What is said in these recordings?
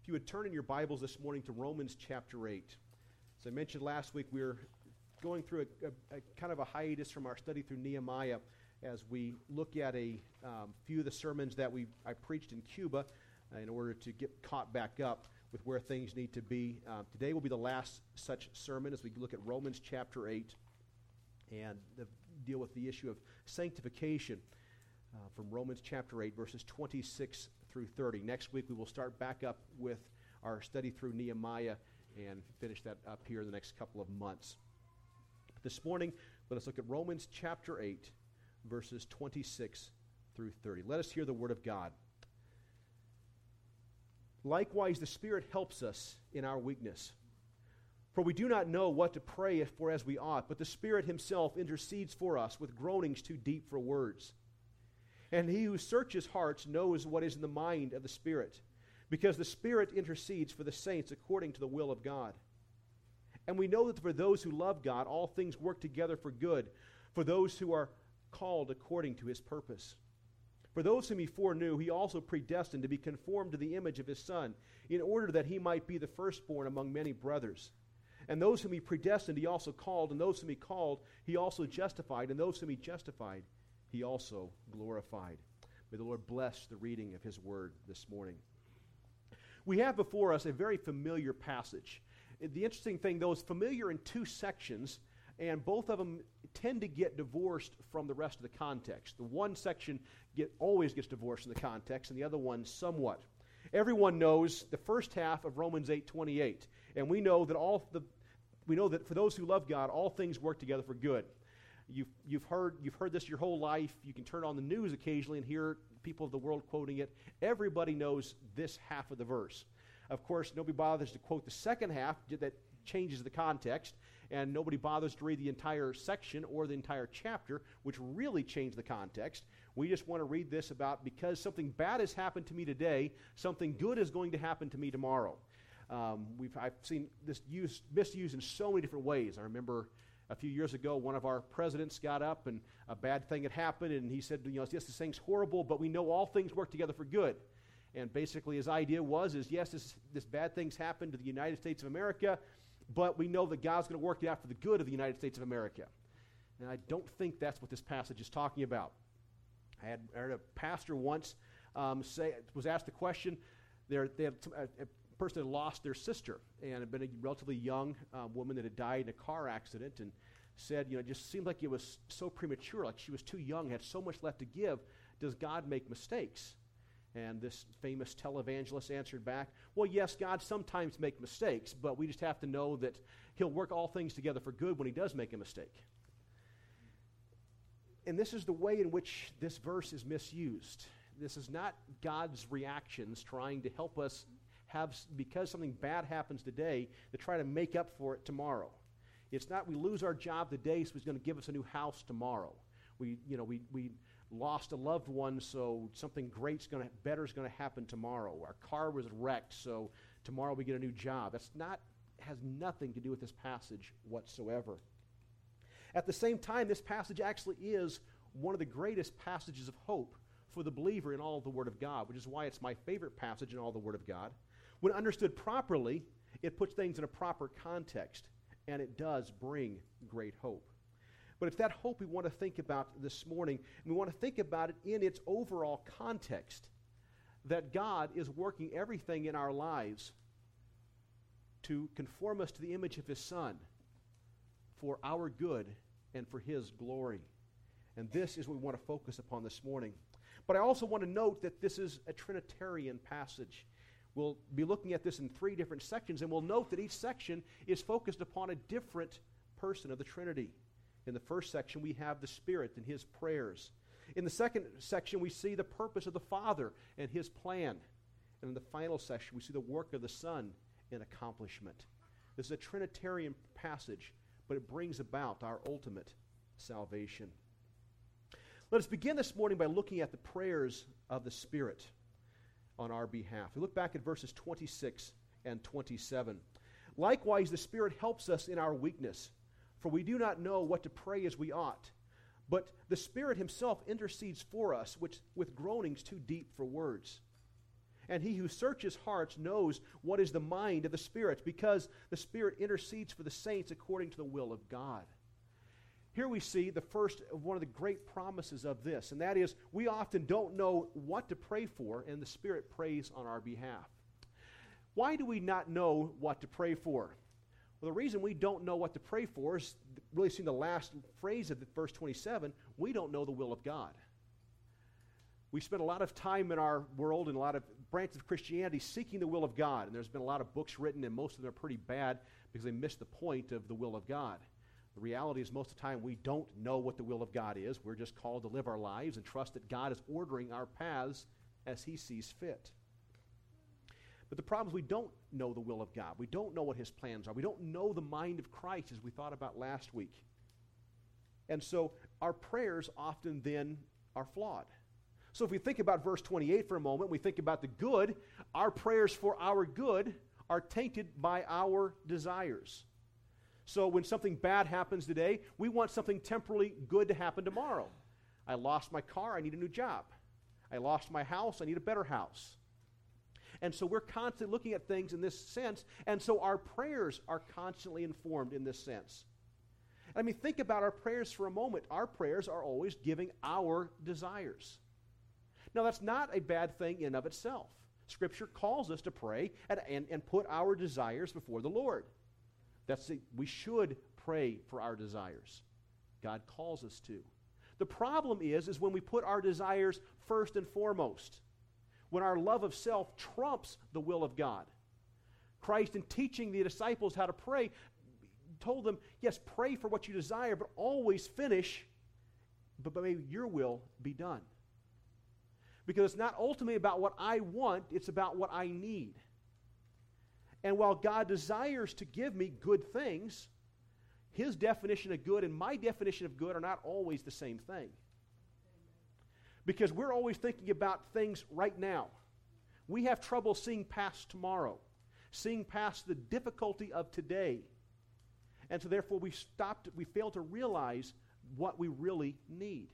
If you would turn in your Bibles this morning to Romans chapter 8. As I mentioned last week, we're going through a kind of a hiatus from our study through Nehemiah as we look at a few of the sermons that I preached in Cuba in order to get caught back up with where things need to be. Today will be the last such sermon as we look at Romans chapter 8 and deal with the issue of sanctification from Romans chapter 8, verses 26 through 30. Next week we will start back up with our study through Nehemiah and finish that up here in the next couple of months. This morning, let us look at Romans chapter 8, verses 26 through 30. Let us hear the word of God. Likewise, the Spirit helps us in our weakness. For we do not know what to pray for as we ought, but the Spirit himself intercedes for us with groanings too deep for words. And he who searches hearts knows what is in the mind of the Spirit, because the Spirit intercedes for the saints according to the will of God. And we know that for those who love God, all things work together for good, for those who are called according to his purpose. For those whom he foreknew, he also predestined to be conformed to the image of his Son, in order that he might be the firstborn among many brothers. And those whom he predestined, he also called, and those whom he called, he also justified, and those whom he justified, he also glorified. May the Lord bless the reading of his word this morning. We have before us a very familiar passage. The interesting thing, though, is familiar in two sections, and both of them tend to get divorced from the rest of the context. The one section always gets divorced from the context, and the other one somewhat. Everyone knows the first half of Romans 8:28, and we know that for those who love God, all things work together for good. You've heard this your whole life. You can turn on the news occasionally and hear people of the world quoting it. Everybody knows this half of the verse. Of course, nobody bothers to quote the second half that changes the context, and nobody bothers to read the entire section or the entire chapter, which really change the context. We just want to read this about because something bad has happened to me today, something good is going to happen to me tomorrow. I've seen this misused in so many different ways. I remember a few years ago, one of our presidents got up and a bad thing had happened, and he said, yes, this thing's horrible, but we know all things work together for good. And basically his idea was, yes, this bad thing's happened to the United States of America, but we know that God's going to work it out for the good of the United States of America. And I don't think that's what this passage is talking about. I heard a pastor once was asked the question, they had a person had lost their sister and had been a relatively young woman that had died in a car accident, and said, it just seemed like it was so premature, like she was too young, had so much left to give. Does God make mistakes? And this famous televangelist answered back, well, yes, God sometimes makes mistakes, but we just have to know that he'll work all things together for good when he does make a mistake. And this is the way in which this verse is misused. This is not God's reactions trying to help us because something bad happens today, to try to make up for it tomorrow. It's not we lose our job today, so he's going to give us a new house tomorrow. We lost a loved one, so something better is going to happen tomorrow. Our car was wrecked, so tomorrow we get a new job. Has nothing to do with this passage whatsoever. At the same time, this passage actually is one of the greatest passages of hope for the believer in all of the Word of God, which is why it's my favorite passage in all the Word of God. When understood properly, it puts things in a proper context, and it does bring great hope. But it's that hope we want to think about this morning, and we want to think about it in its overall context, that God is working everything in our lives to conform us to the image of his Son for our good and for his glory. And this is what we want to focus upon this morning. But I also want to note that this is a Trinitarian passage. We'll be looking at this in 3 different sections, and we'll note that each section is focused upon a different person of the Trinity. In the first section, we have the Spirit and his prayers. In the second section, we see the purpose of the Father and his plan. And in the final section, we see the work of the Son and accomplishment. This is a Trinitarian passage, but it brings about our ultimate salvation. Let us begin this morning by looking at the prayers of the Spirit on our behalf. We look back at verses 26 and 27. Likewise, the Spirit helps us in our weakness, for we do not know what to pray as we ought. But the Spirit himself intercedes for us with groanings too deep for words. And he who searches hearts knows what is the mind of the Spirit, because the Spirit intercedes for the saints according to the will of God. Here we see the first of one of the great promises of this, and that is we often don't know what to pray for, and the Spirit prays on our behalf. Why do we not know what to pray for? Well, the reason we don't know what to pray for is really seeing the last phrase of verse 27, we don't know the will of God. We spend a lot of time in our world and a lot of branches of Christianity seeking the will of God, and there's been a lot of books written, and most of them are pretty bad because they miss the point of the will of God. The reality is most of the time we don't know what the will of God is. We're just called to live our lives and trust that God is ordering our paths as He sees fit. But the problem is we don't know the will of God. We don't know what His plans are. We don't know the mind of Christ, as we thought about last week. And so our prayers often then are flawed. So if we think about verse 28 for a moment, we think about the good, our prayers for our good are tainted by our desires. So when something bad happens today, we want something temporarily good to happen tomorrow. I lost my car, I need a new job. I lost my house, I need a better house. And so we're constantly looking at things in this sense, and so our prayers are constantly informed in this sense. I mean, think about our prayers for a moment. Our prayers are always giving our desires. Now, that's not a bad thing in and of itself. Scripture calls us to pray and put our desires before the Lord. We should pray for our desires. God calls us to. The problem is when we put our desires first and foremost, when our love of self trumps the will of God. Christ, in teaching the disciples how to pray, told them, yes, pray for what you desire, but always finish, but may your will be done. Because it's not ultimately about what I want, it's about what I need. And while God desires to give me good things, His definition of good and my definition of good are not always the same thing. Because we're always thinking about things right now. We have trouble seeing past tomorrow, seeing past the difficulty of today. And so therefore we fail to realize what we really need.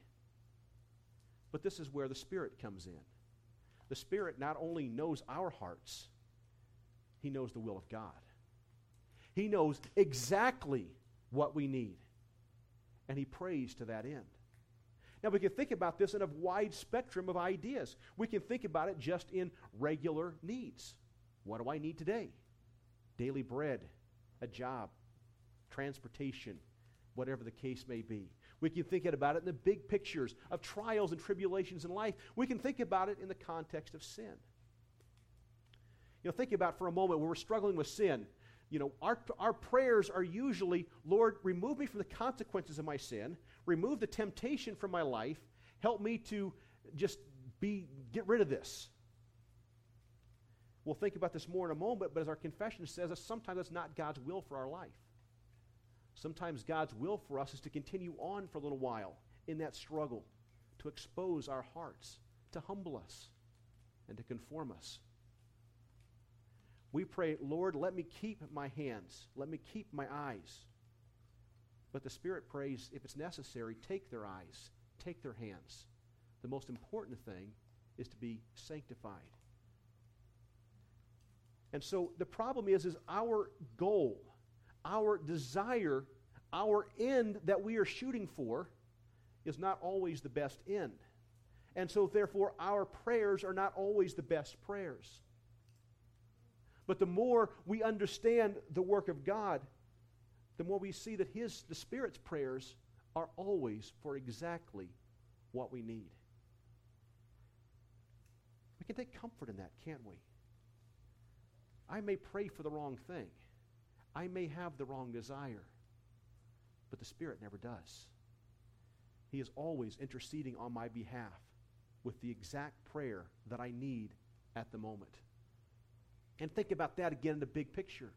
But this is where the Spirit comes in. The Spirit not only knows our hearts, He knows the will of God. He knows exactly what we need. And He prays to that end. Now, we can think about this in a wide spectrum of ideas. We can think about it just in regular needs. What do I need today? Daily bread, a job, transportation, whatever the case may be. We can think about it in the big pictures of trials and tribulations in life. We can think about it in the context of sin. Think about for a moment when we're struggling with sin. Our prayers are usually, Lord, remove me from the consequences of my sin, remove the temptation from my life, help me to just get rid of this. We'll think about this more in a moment, but as our confession says, sometimes that's not God's will for our life. Sometimes God's will for us is to continue on for a little while in that struggle, to expose our hearts, to humble us, and to conform us. We pray, Lord, let me keep my hands. Let me keep my eyes. But the Spirit prays, if it's necessary, take their eyes, take their hands. The most important thing is to be sanctified. And so the problem is our goal, our desire, our end that we are shooting for is not always the best end. And so therefore our prayers are not always the best prayers. But the more we understand the work of God, the more we see that the Spirit's prayers are always for exactly what we need. We can take comfort in that, can't we? I may pray for the wrong thing. I may have the wrong desire. But the Spirit never does. He is always interceding on my behalf with the exact prayer that I need at the moment. And think about that again in the big picture.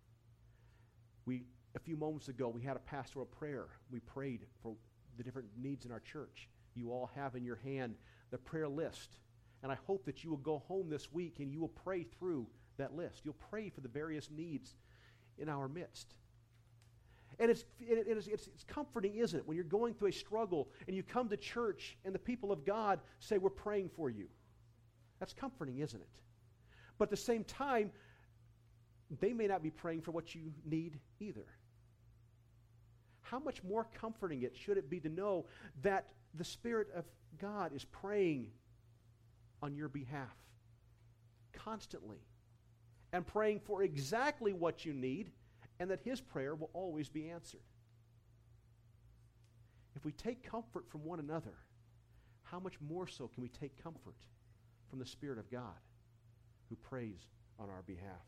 A few moments ago, we had a pastoral prayer. We prayed for the different needs in our church. You all have in your hand the prayer list. And I hope that you will go home this week and you will pray through that list. You'll pray for the various needs in our midst. And it's comforting, isn't it, when you're going through a struggle and you come to church and the people of God say, we're praying for you. That's comforting, isn't it? But at the same time, they may not be praying for what you need either. How much more comforting it should it be to know that the Spirit of God is praying on your behalf constantly and praying for exactly what you need, and that His prayer will always be answered. If we take comfort from one another, how much more so can we take comfort from the Spirit of God who prays on our behalf?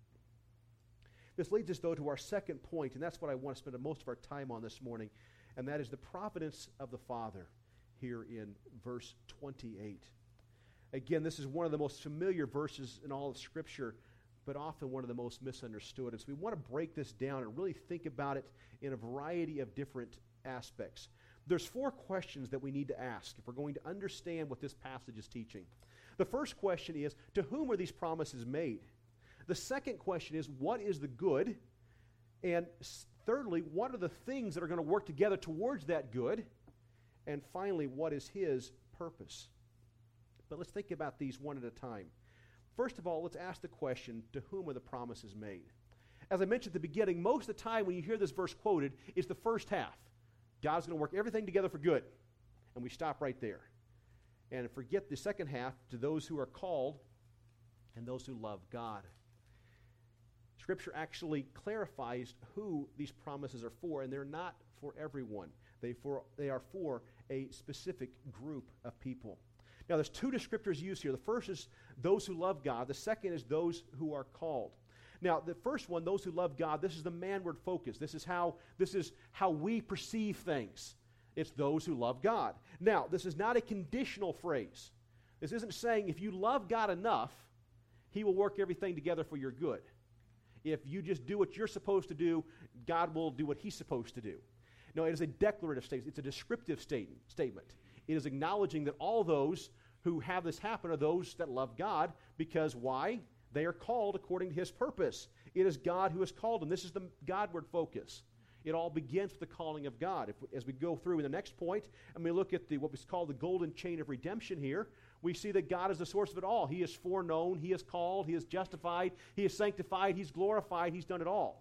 This leads us, though, to our second point, and that's what I want to spend most of our time on this morning, and that is the providence of the Father here in verse 28. Again, this is one of the most familiar verses in all of Scripture, but often one of the most misunderstood. And so we want to break this down and really think about it in a variety of different aspects. There's 4 questions that we need to ask if we're going to understand what this passage is teaching. The first question is, to whom are these promises made? The second question is, what is the good? And thirdly, what are the things that are going to work together towards that good? And finally, what is His purpose? But let's think about these one at a time. First of all, let's ask the question, to whom are the promises made? As I mentioned at the beginning, most of the time when you hear this verse quoted, it's the first half. God's going to work everything together for good. And we stop right there. And forget the second half, to those who are called and those who love God. Scripture actually clarifies who these promises are for, and they're not for everyone. They are for a specific group of people. Now, there's 2 descriptors used here. The first is those who love God. The second is those who are called. Now, the first one, those who love God, this is the manward focus. This is how we perceive things. It's those who love God. Now, this is not a conditional phrase. This isn't saying if you love God enough, He will work everything together for your good. If you just do what you're supposed to do, God will do what He's supposed to do. No, it is a declarative statement. It's a descriptive statement. It is acknowledging that all those who have this happen are those that love God, because why? They are called according to His purpose. It is God who has called them. This is the Godward focus. It all begins with the calling of God. As we go through in the next point, and we look at what was called the golden chain of redemption here, we see that God is the source of it all. He is foreknown, He is called, He is justified, He is sanctified, He's glorified, He's done it all.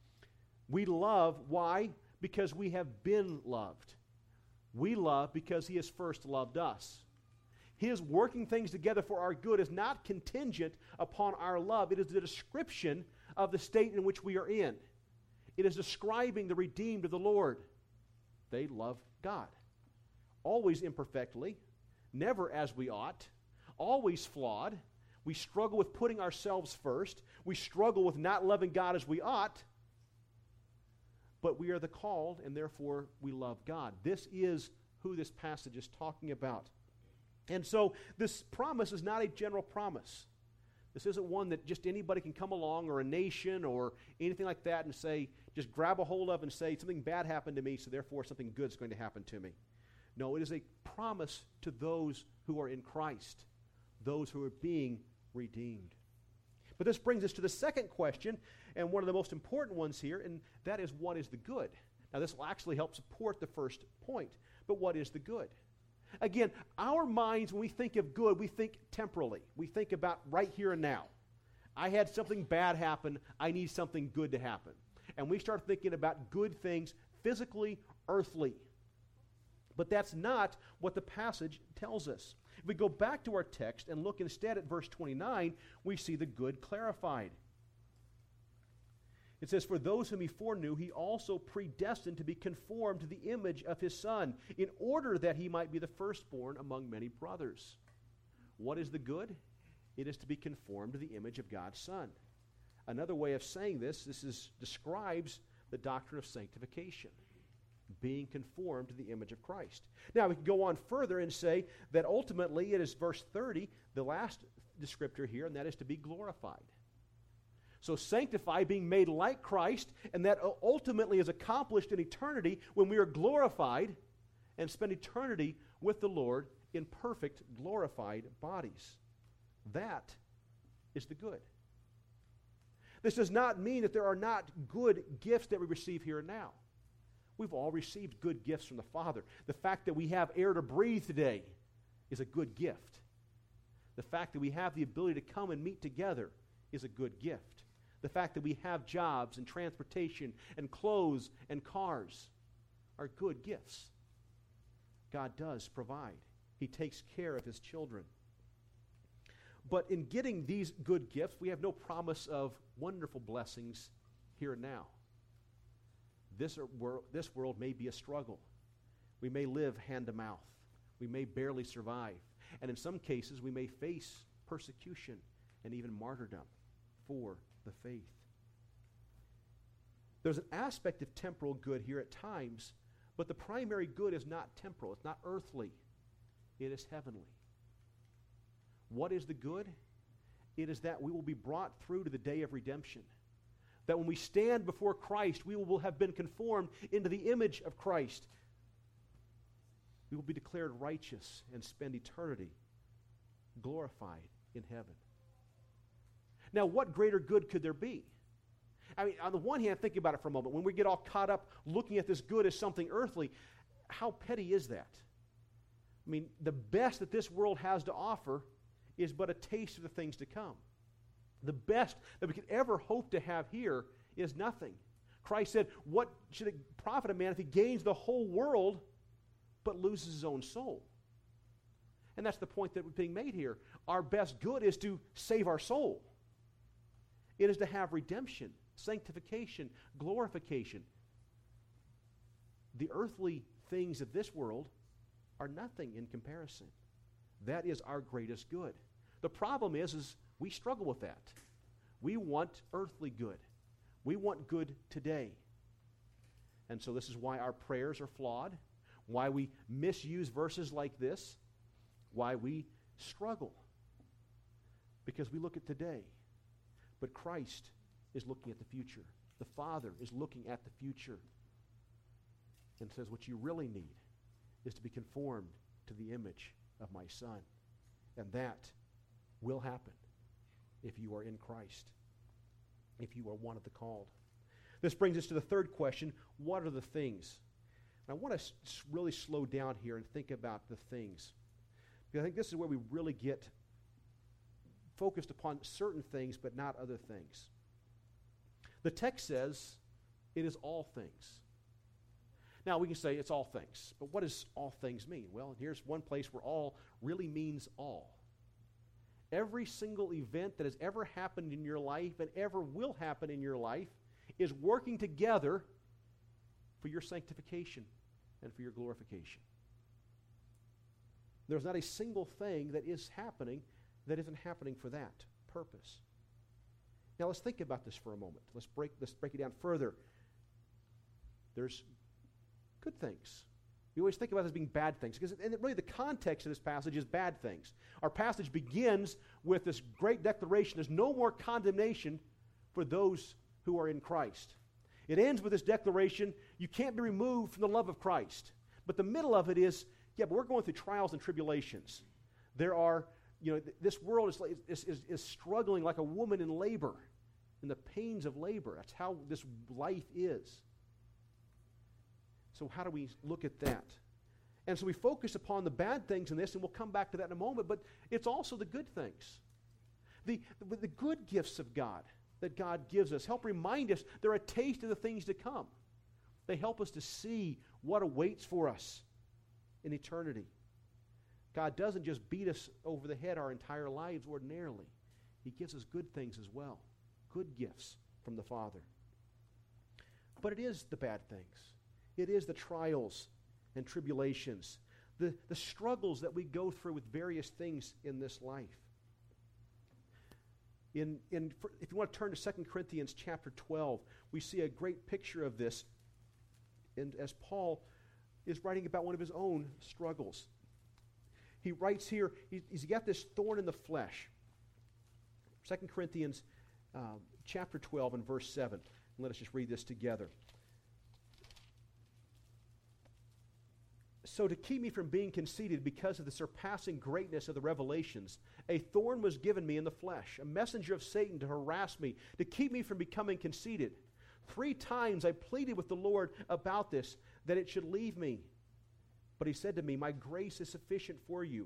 We love, why? Because we have been loved. We love because He has first loved us. His working things together for our good is not contingent upon our love. It is the description of the state in which we are in. It is describing the redeemed of the Lord. They love God. Always imperfectly, never as we ought, always flawed. We struggle with putting ourselves first. We struggle with not loving God as we ought. But we are the called, and therefore we love God. This is who this passage is talking about. And so this promise is not a general promise. This isn't one that just anybody can come along, or a nation or anything like that, and say, just grab a hold of and say, something bad happened to me, so therefore something good is going to happen to me. No, it is a promise to those who are in Christ, those who are being redeemed. But this brings us to the second question, and one of the most important ones here, and that is, what is the good? Now, this will actually help support the first point, but what is the good? Again, our minds, when we think of good, we think temporally. We think about right here and now. I had something bad happen. I need something good to happen. And we start thinking about good things, physically, earthly. But that's not what the passage tells us. If we go back to our text and look instead at verse 29, we see the good clarified. It says, for those whom He foreknew, He also predestined to be conformed to the image of His Son, in order that He might be the firstborn among many brothers. What is the good? It is to be conformed to the image of God's Son. Another way of saying this describes the doctrine of sanctification, being conformed to the image of Christ. Now, we can go on further and say that ultimately it is verse 30, the last descriptor here, and that is to be glorified. So sanctified, being made like Christ, and that ultimately is accomplished in eternity when we are glorified and spend eternity with the Lord in perfect, glorified bodies. That is the good. This does not mean that there are not good gifts that we receive here and now. We've all received good gifts from the Father. The fact that we have air to breathe today is a good gift. The fact that we have the ability to come and meet together is a good gift. The fact that we have jobs and transportation and clothes and cars are good gifts. God does provide. He takes care of His children. But in getting these good gifts, we have no promise of wonderful blessings here and now. This world may be a struggle. We may live hand to mouth. We may barely survive. And in some cases, we may face persecution and even martyrdom for the faith. There's an aspect of temporal good here at times, but the primary good is not temporal. It's not earthly. It is heavenly. What is the good? It is that we will be brought through to the day of redemption. That when we stand before Christ, we will have been conformed into the image of Christ. We will be declared righteous and spend eternity glorified in heaven. Now, what greater good could there be? I mean, on the one hand, think about it for a moment. When we get all caught up looking at this good as something earthly, how petty is that? I mean, the best that this world has to offer is but a taste of the things to come. The best that we could ever hope to have here is nothing. Christ said, what should it profit a man if he gains the whole world but loses his own soul? And that's the point that was being made here. Our best good is to save our soul. It is to have redemption, sanctification, glorification. The earthly things of this world are nothing in comparison. That is our greatest good. The problem is we struggle with that. We want earthly good. We want good today. And so this is why our prayers are flawed, why we misuse verses like this, why we struggle. Because we look at today, but Christ is looking at the future. The Father is looking at the future and says, what you really need is to be conformed to the image of my Son. And that will happen if you are in Christ, if you are one of the called. This brings us to the third question: what are the things? And I want to really slow down here and think about the things, because I think this is where we really get focused upon certain things but not other things. The text says it is all things. Now, we can say it's all things, but what does all things mean? Well, here's one place where all really means all. Every single event that has ever happened in your life and ever will happen in your life is working together for your sanctification and for your glorification. There's not a single thing that is happening that isn't happening for that purpose. Now, let's think about this for a moment. Let's break it down further. There's good things. We always think about this being bad things, because really the context of this passage is bad things. Our passage begins with this great declaration: there's no more condemnation for those who are in Christ. It ends with this declaration: you can't be removed from the love of Christ. But the middle of it is, but we're going through trials and tribulations. There are, this world is struggling like a woman in labor, in the pains of labor. That's how this life is. So how do we look at that? And so we focus upon the bad things in this, and we'll come back to that in a moment, but it's also the good things. The good gifts of God that God gives us help remind us they're a taste of the things to come. They help us to see what awaits for us in eternity. God doesn't just beat us over the head our entire lives ordinarily. He gives us good things as well, good gifts from the Father. But it is the bad things. It is the trials and tribulations, the struggles that we go through with various things in this life. If you want to turn to 2 Corinthians chapter 12, we see a great picture of this, and as Paul is writing about one of his own struggles. He writes here, he's got this thorn in the flesh. 2 Corinthians chapter 12 and verse 7. And let us just read this together. So to keep me from being conceited because of the surpassing greatness of the revelations, a thorn was given me in the flesh, a messenger of Satan to harass me, to keep me from becoming conceited. 3 times I pleaded with the Lord about this, that it should leave me. But he said to me, my grace is sufficient for you,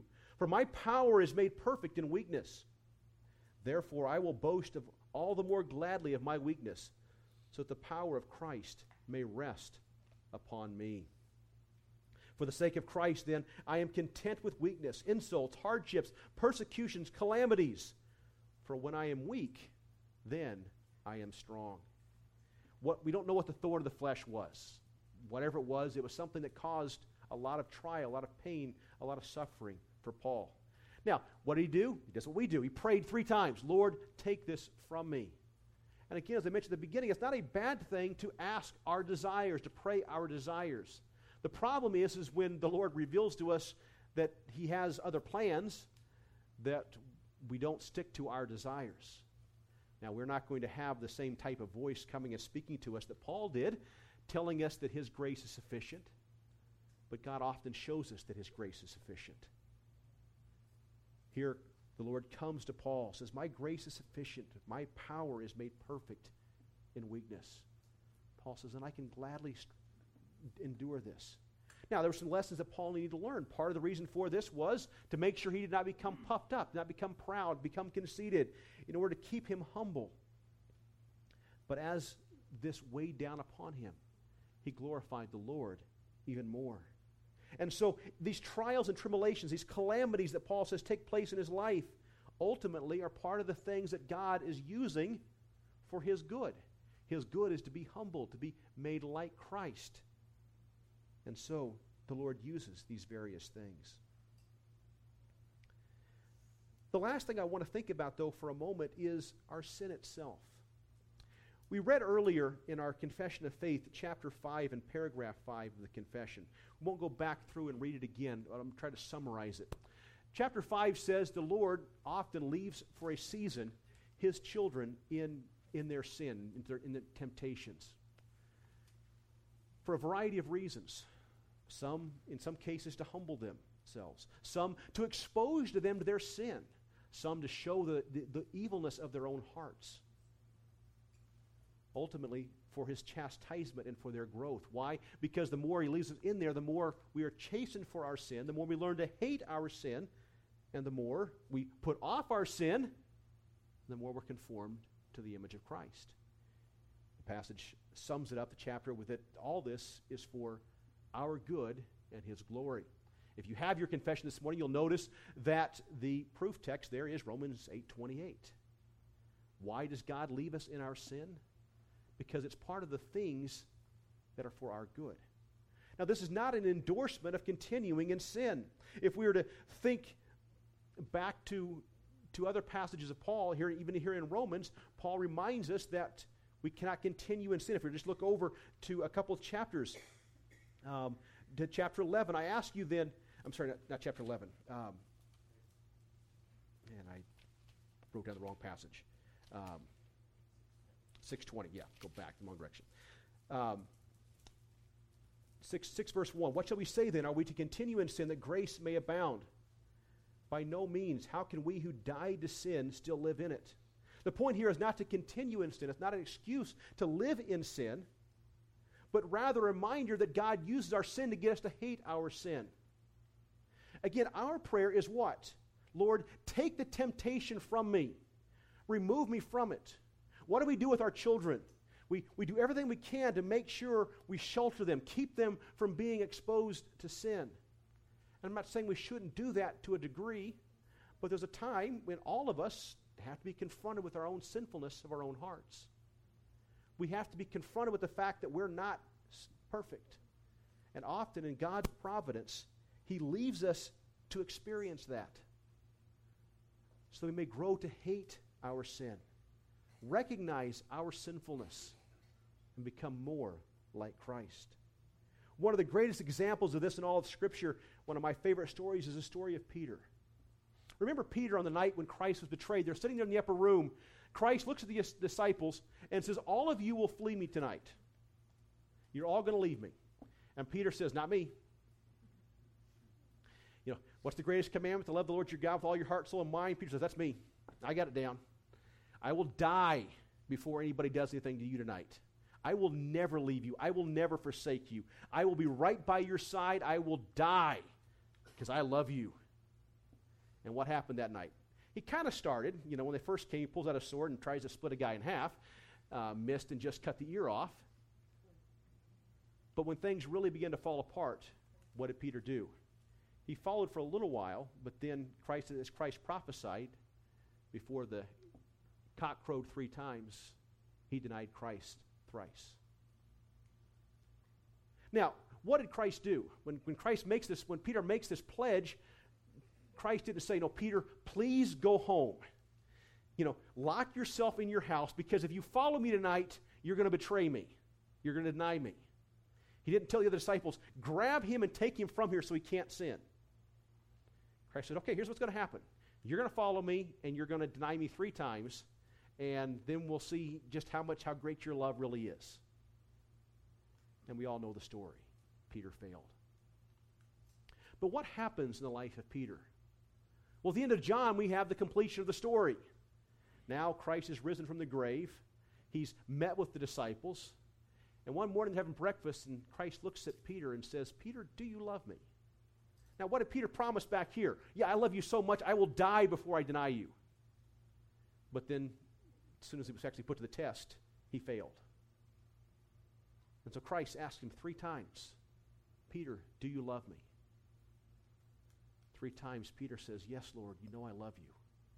For my power is made perfect in weakness. Therefore I will boast of all the more gladly of my weakness, so that the power of Christ may rest upon me. For the sake of Christ, then, I am content with weakness, insults, hardships, persecutions, calamities. For when I am weak, then I am strong. We don't know what the thorn of the flesh was. Whatever it was something that caused a lot of trial, a lot of pain, a lot of suffering for Paul. Now, what did he do? He does what we do. He prayed 3 times, Lord, take this from me. And again, as I mentioned at the beginning, it's not a bad thing to ask our desires, to pray our desires. The problem is when the Lord reveals to us that he has other plans, that we don't stick to our desires. Now, we're not going to have the same type of voice coming and speaking to us that Paul did, telling us that his grace is sufficient. But God often shows us that his grace is sufficient. Here, the Lord comes to Paul, says, my grace is sufficient. My power is made perfect in weakness. Paul says, and I can gladly endure this. Now, there were some lessons that Paul needed to learn. Part of the reason for this was to make sure he did not become puffed up, not become proud, become conceited, in order to keep him humble. But as this weighed down upon him, he glorified the Lord even more. And so these trials and tribulations, these calamities that Paul says take place in his life, ultimately are part of the things that God is using for his good. His good is to be humble, to be made like Christ. And so the Lord uses these various things. The last thing I want to think about, though, for a moment is our sin itself. We read earlier in our Confession of Faith, chapter 5 and paragraph 5 of the confession. We won't go back through and read it again, but I'm going to try to summarize it. Chapter 5 says the Lord often leaves for a season his children in their sin, in their temptations, for a variety of reasons. Some, in some cases, to humble themselves. Some to expose to them to their sin. Some to show the evilness of their own hearts. Ultimately, for his chastisement and for their growth. Why? Because the more he leaves us in there, the more we are chastened for our sin, the more we learn to hate our sin, and the more we put off our sin, the more we're conformed to the image of Christ. The passage sums it up, the chapter, with it. All this is for our good and his glory. If you have your confession this morning, you'll notice that the proof text there is Romans 8:28. Why does God leave us in our sin? Because it's part of the things that are for our good. Now, this is not an endorsement of continuing in sin. If we were to think back to other passages of Paul, even here in Romans, Paul reminds us that we cannot continue in sin. If we just look over to a couple of chapters, to chapter 11, I ask you then, I'm sorry, not chapter 11. And I wrote down the wrong passage. 6:20, yeah, go back in the wrong direction. 6 verse 1, what shall we say then? Are we to continue in sin that grace may abound? By no means. How can we who died to sin still live in it? The point here is not to continue in sin. It's not an excuse to live in sin, but rather a reminder that God uses our sin to get us to hate our sin. Again, our prayer is what? Lord, take the temptation from me. Remove me from it. What do we do with our children? We do everything we can to make sure we shelter them, keep them from being exposed to sin. And I'm not saying we shouldn't do that to a degree, but there's a time when all of us have to be confronted with our own sinfulness of our own hearts. We have to be confronted with the fact that we're not perfect. And often in God's providence, he leaves us to experience that, so we may grow to hate our sin, recognize our sinfulness, and become more like Christ. One of the greatest examples of this in all of Scripture, one of my favorite stories, is the story of Peter. Remember Peter on the night when Christ was betrayed? They're sitting there in the upper room. Christ looks at the disciples and says, all of you will flee me tonight. You're all going to leave me. And Peter says, not me. You know, what's the greatest commandment? To love the Lord your God with all your heart, soul, and mind. Peter says, that's me. I got it down. I will die before anybody does anything to you tonight. I will never leave you. I will never forsake you. I will be right by your side. I will die because I love you. And what happened that night? He kind of started, when they first came, he pulls out a sword and tries to split a guy in half, missed and just cut the ear off. But when things really began to fall apart, what did Peter do? He followed for a little while, but then as Christ prophesied, before the cock crowed 3 times, he denied Christ thrice. Now, what did Christ do? When Peter makes this pledge, Christ didn't say, no, Peter, please go home. Lock yourself in your house, because if you follow me tonight, you're going to betray me. You're going to deny me. He didn't tell the other disciples, grab him and take him from here so he can't sin. Christ said, okay, here's what's going to happen. You're going to follow me, and you're going to deny me 3 times, and then we'll see just how great your love really is. And we all know the story. Peter failed. But what happens in the life of Peter? Well, at the end of John, we have the completion of the story. Now Christ is risen from the grave. He's met with the disciples. And one morning they're having breakfast, and Christ looks at Peter and says, Peter, do you love me? Now, what did Peter promise back here? Yeah, I love you so much, I will die before I deny you. But then, as soon as he was actually put to the test, he failed. And so Christ asked him 3 times, Peter, do you love me? 3 times Peter says, yes, Lord, you know I love you.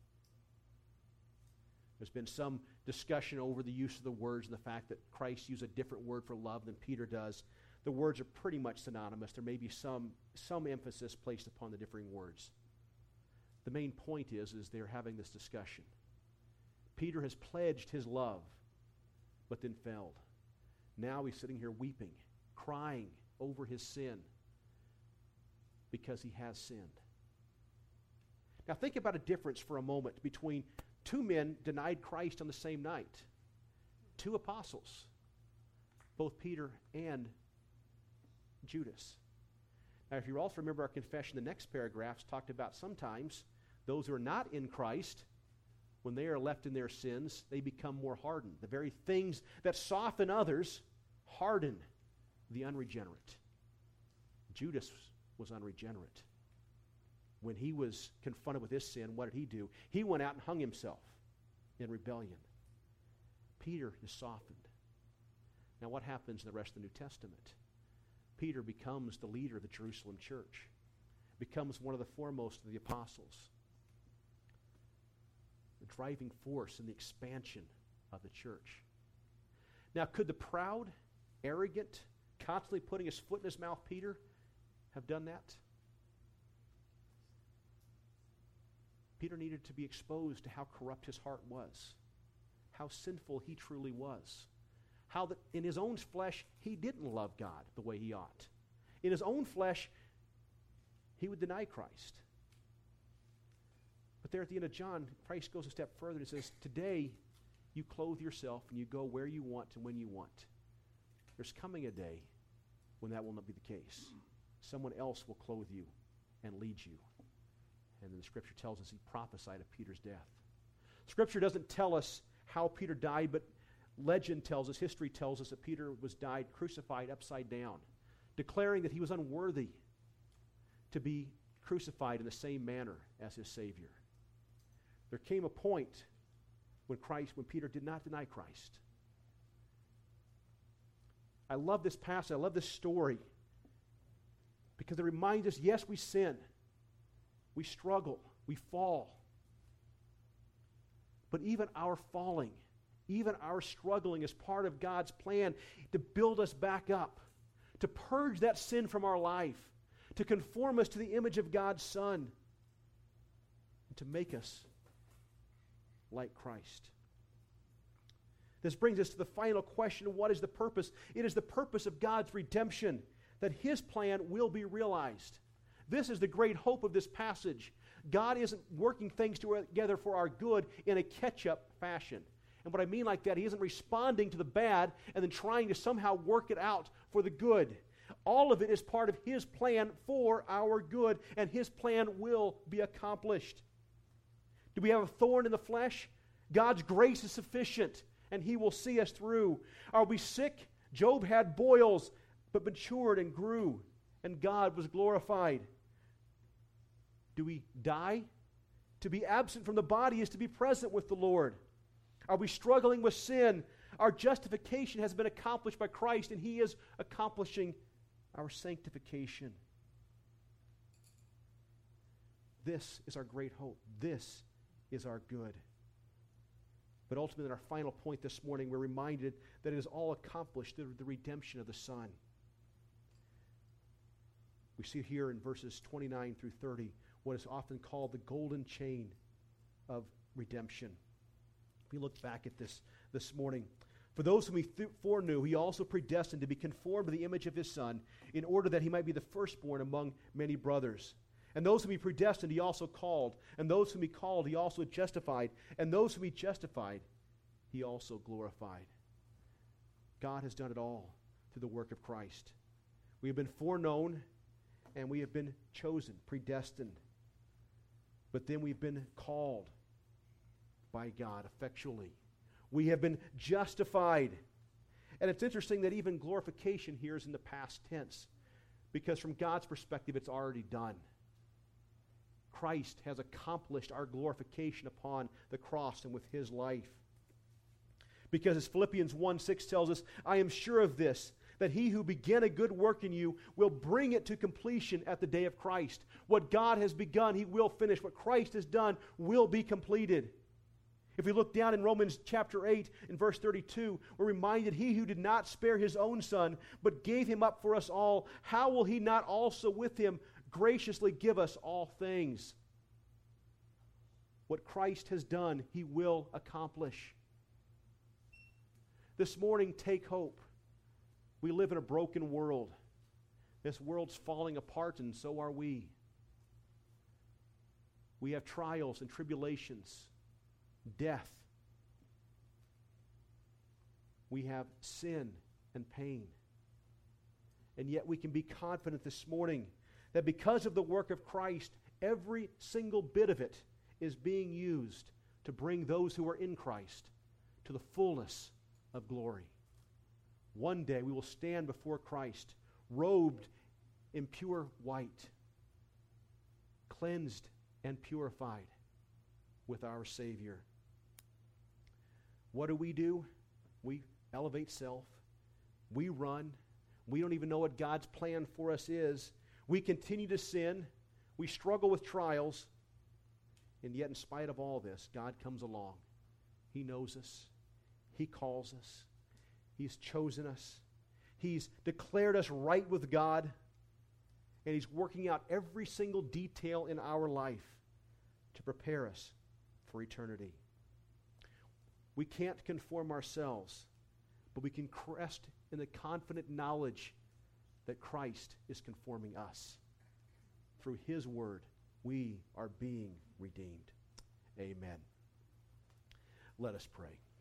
There's been some discussion over the use of the words and the fact that Christ used a different word for love than Peter does. The words are pretty much synonymous. There may be some emphasis placed upon the differing words. The main point is they're having this discussion. Peter has pledged his love, but then failed. Now he's sitting here weeping, crying over his sin because he has sinned. Now think about a difference for a moment between 2 men denied Christ on the same night. 2 apostles, both Peter and Judas. Now if you also remember our confession, the next paragraphs talked about sometimes those who are not in Christ, when they are left in their sins, they become more hardened. The very things that soften others harden the unregenerate. Judas was unregenerate. When he was confronted with his sin, what did he do? He went out and hung himself in rebellion. Peter is softened. Now what happens in the rest of the New Testament? Peter becomes the leader of the Jerusalem church, becomes one of the foremost of the apostles, the driving force in the expansion of the church. Now, could the proud, arrogant, constantly putting his foot in his mouth Peter have done that? Peter needed to be exposed to how corrupt his heart was, how sinful he truly was, how that in his own flesh he didn't love God the way he ought. In his own flesh, he would deny Christ. But there at the end of John, Christ goes a step further and says, today you clothe yourself and you go where you want and when you want. There's coming a day when that will not be the case. Someone else will clothe you and lead you. And then the Scripture tells us he prophesied of Peter's death. Scripture doesn't tell us how Peter died, but legend tells us, history tells us that Peter died crucified upside down, declaring that he was unworthy to be crucified in the same manner as his Savior. There came a point when Peter did not deny Christ. I love this passage, I love this story, because it reminds us, yes, we sin. We struggle. We fall. But even our falling, even our struggling is part of God's plan to build us back up, to purge that sin from our life, to conform us to the image of God's Son, and to make us like Christ. This brings us to the final question, what is the purpose? It is the purpose of God's redemption, that His plan will be realized. This is the great hope of this passage. God isn't working things together for our good in a catch-up fashion. And what I mean like that, He isn't responding to the bad and then trying to somehow work it out for the good. All of it is part of His plan for our good, and His plan will be accomplished. Do we have a thorn in the flesh? God's grace is sufficient, and He will see us through. Are we sick? Job had boils, but matured and grew, and God was glorified. Do we die? To be absent from the body is to be present with the Lord. Are we struggling with sin? Our justification has been accomplished by Christ, and He is accomplishing our sanctification. This is our great hope. This is our good. But ultimately, in our final point this morning, we're reminded that it is all accomplished through the redemption of the Son. We see here in verses 29 through 30 what is often called the golden chain of redemption. We look back at this morning. For those whom He foreknew, He also predestined to be conformed to the image of His Son, in order that He might be the firstborn among many brothers. And those whom He predestined, He also called. And those whom He called, He also justified. And those whom He justified, He also glorified. God has done it all through the work of Christ. We have been foreknown, and we have been chosen, predestined. But then we've been called by God effectually. We have been justified. And it's interesting that even glorification here is in the past tense, because from God's perspective, it's already done. Christ has accomplished our glorification upon the cross and with His life. Because as Philippians 1:6 tells us, I am sure of this, that He who began a good work in you will bring it to completion at the day of Christ. What God has begun, He will finish. What Christ has done will be completed. If we look down in Romans chapter 8 in verse 32, we're reminded, He who did not spare His own Son, but gave Him up for us all, how will He not also with Him graciously give us all things? What Christ has done, He will accomplish. This morning, take hope. We live in a broken world. This world's falling apart, and so are we. We have trials and tribulations, death. We have sin and pain. And yet we can be confident this morning that because of the work of Christ, every single bit of it is being used to bring those who are in Christ to the fullness of glory. One day we will stand before Christ, robed in pure white, cleansed and purified with our Savior. What do? We elevate self. We run. We don't even know what God's plan for us is. We continue to sin. We struggle with trials. And yet, in spite of all this, God comes along. He knows us. He calls us. He's chosen us. He's declared us right with God. And He's working out every single detail in our life to prepare us for eternity. We can't conform ourselves, but we can rest in the confident knowledge that Christ is conforming us. Through His word, we are being redeemed. Amen. Let us pray.